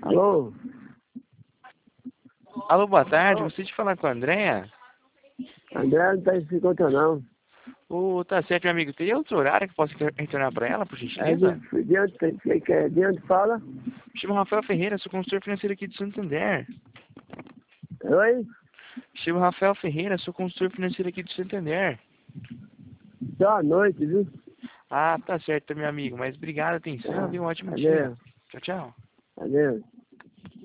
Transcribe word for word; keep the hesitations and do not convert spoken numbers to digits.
Alô? Alô, boa tarde. Alô? Gostaria de falar com a Andréia? André não tá se conta não. Ô, tá certo, meu amigo. Teria outro horário que eu possa retornar para ela, por É de, gentileza? de onde, que, que, é? De onde fala? Me chamo Rafael Ferreira, sou consultor financeiro aqui de Santander. Oi? Me chamo Rafael Ferreira, sou consultor financeiro aqui de Santander. Só à noite, viu? Ah, tá certo, meu amigo. Mas obrigado, atenção, Tá. viu? Um ótimo dia. Adeus. Tchau, tchau. Adeus.